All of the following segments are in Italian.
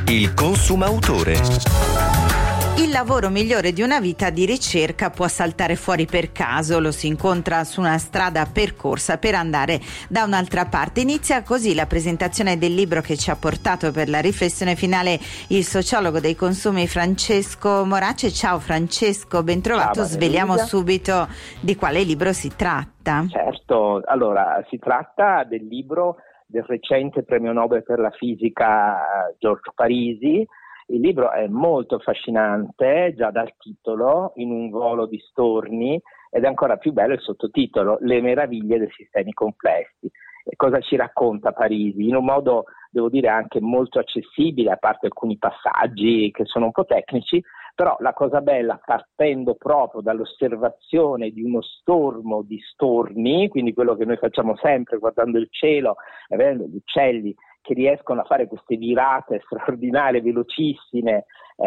Il consumautore. Il lavoro migliore di una vita di ricerca può saltare fuori per caso, lo si incontra su una strada percorsa per andare da un'altra parte. Inizia così la presentazione del libro che ci ha portato per la riflessione finale il sociologo dei consumi Francesco Morace. Ciao Francesco, ben trovato. Sveliamo subito di quale libro si tratta. Certo, allora si tratta del libro del recente premio Nobel per la fisica Giorgio Parisi. Il libro è molto affascinante già dal titolo, In un volo di storni, ed è ancora più bello il sottotitolo, Le meraviglie dei sistemi complessi. E cosa ci racconta Parisi? In un modo, devo dire, anche molto accessibile, a parte alcuni passaggi che sono un po' tecnici, però la cosa bella, partendo proprio dall'osservazione di uno stormo di storni, quindi quello che noi facciamo sempre guardando il cielo e vedendo gli uccelli che riescono a fare queste virate straordinarie, velocissime,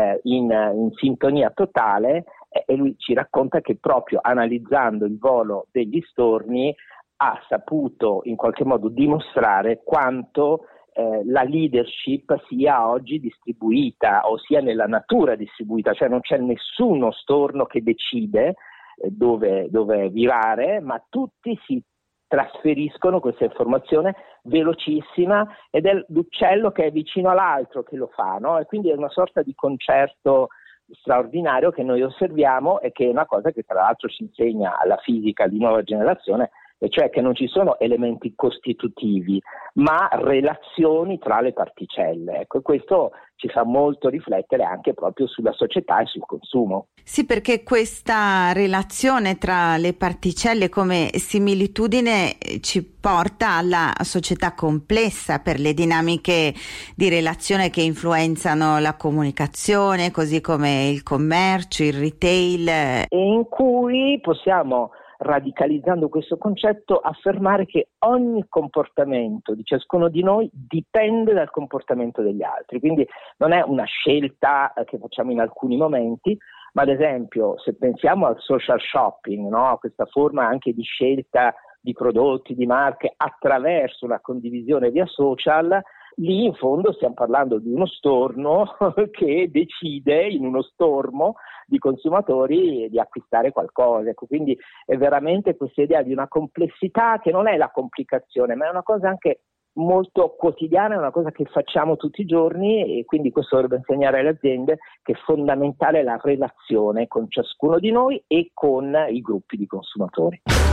in sintonia totale, e lui ci racconta che proprio analizzando il volo degli storni ha saputo in qualche modo dimostrare quanto la leadership sia oggi distribuita, o sia nella natura distribuita, cioè non c'è nessuno storno che decide dove virare, ma tutti si trasferiscono questa informazione velocissima ed è l'uccello che è vicino all'altro che lo fa, no? E quindi è una sorta di concerto straordinario che noi osserviamo e che è una cosa che tra l'altro ci insegna la fisica di nuova generazione, e cioè che non ci sono elementi costitutivi, ma relazioni tra le particelle. Ecco, questo ci fa molto riflettere anche proprio sulla società e sul consumo. Sì, perché questa relazione tra le particelle come similitudine ci porta alla società complessa per le dinamiche di relazione che influenzano la comunicazione, così come il commercio, il retail. E in cui possiamo, radicalizzando questo concetto, affermare che ogni comportamento di ciascuno di noi dipende dal comportamento degli altri, quindi non è una scelta che facciamo in alcuni momenti, ma ad esempio se pensiamo al social shopping, no? A questa forma anche di scelta di prodotti, di marche attraverso la condivisione via social, lì in fondo stiamo parlando di uno storno che decide in uno stormo di consumatori di acquistare qualcosa. Ecco, quindi è veramente questa idea di una complessità che non è la complicazione, ma è una cosa anche molto quotidiana, è una cosa che facciamo tutti i giorni, e quindi questo dovrebbe insegnare alle aziende che è fondamentale la relazione con ciascuno di noi e con i gruppi di consumatori.